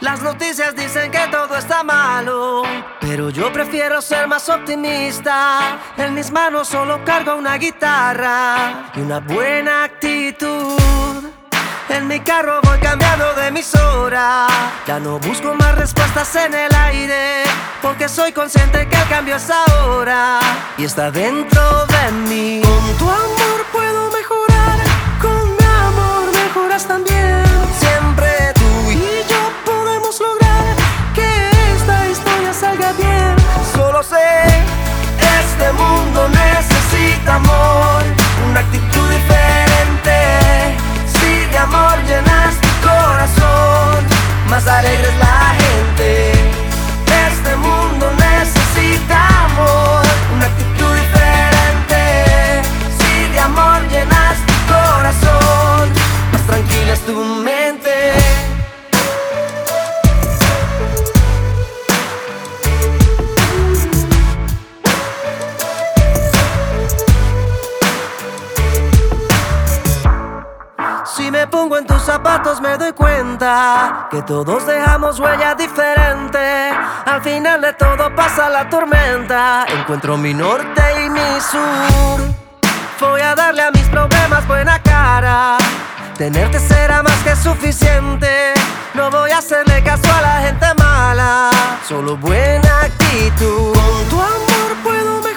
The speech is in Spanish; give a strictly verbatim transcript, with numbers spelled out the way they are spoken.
Las noticias dicen que todo está malo, pero yo prefiero ser más optimista. En mis manos solo cargo una guitarra y una buena actitud. En mi carro voy cambiando de emisora. Ya no busco más respuestas en el aire, porque soy consciente que el cambio es ahora y está dentro de mí. Con tu amor puedo mejorar, con mi amor mejoras también. Siempre tú y yo podemos lograr que esta historia salga bien. Solo sé, este mundo necesita amor, una actitud diferente. Si de amor llenas tu corazón, más alegre es la gente. Este mundo necesita amor, una actitud diferente. Si de amor llenas tu corazón, más tranquila es tu mente. Si me pongo en tus zapatos me doy cuenta que todos dejamos huella diferente. Al final de todo pasa la tormenta, encuentro mi norte y mi sur. Voy a darle a mis problemas buena cara, tenerte será más que suficiente. No voy a hacerle caso a la gente mala, solo buena actitud. Con tu amor puedo mejorar,